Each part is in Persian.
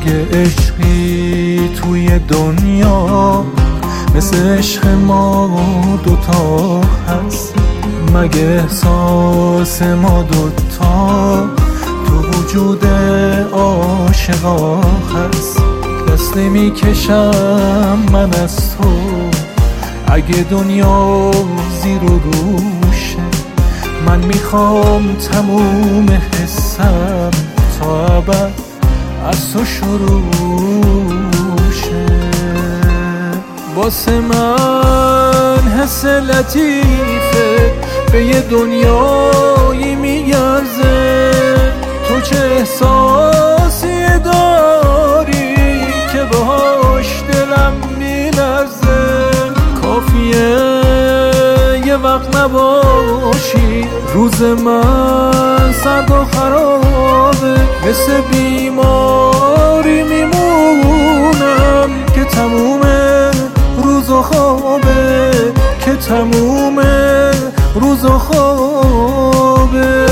مگه عشقی توی دنیا مثل عشق ما دوتا هست؟ مگه احساس ما دوتا تو وجود عاشقا هست؟ دست نمیکشم من از تو اگه دنیا زیر و روشه. من میخوام تموم حسم تا ابد از تو شروع شه. واسه من حس لطیفه به یه دنیایی میارزه. تو چه احساسی داری که باهاش دلم میلرزه؟ کافیه یه وقت نباشی روز من سرد و خرابه. مثل بیماری میمونم که تموم روز و خوابه، که تموم روز و خوابه.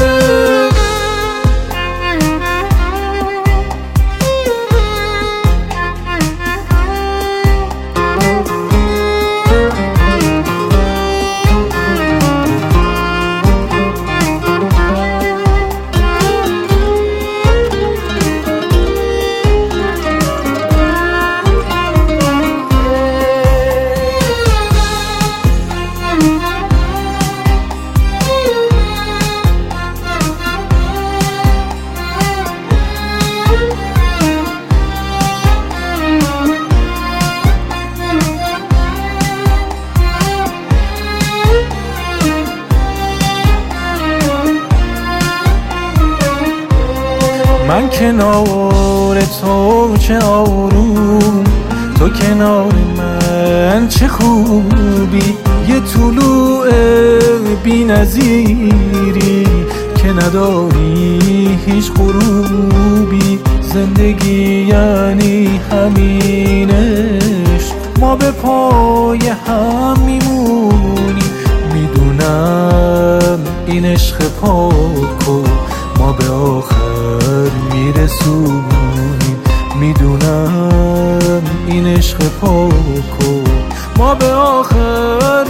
من کنار تو چه آروم، تو کنار من چه خوبی. یه طلوع بی نظیری که نداری هیچ غروبی. زندگی یعنی همین عشق، ما به پای هم میمونیم. میدونم این عشق پاکو ما به آخر میرسونیم. میدونم این عشق پاکو ما به آخر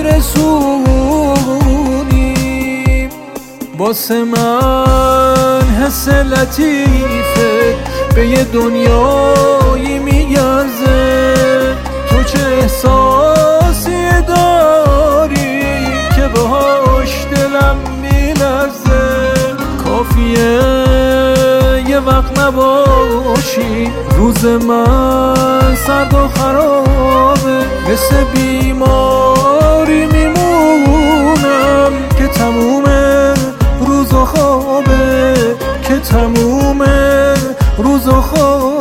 میرسونیم. واسه من حس لطیفه به یه دنیایی میارزه. تو چه احساسی داری که باهاش دلم میلرزه؟ کافیه یه وقت نباشی روز من سرد و خرابه. مثل بیماری میمونم که تموم روز و خوابه، که تموم روز و خوابه.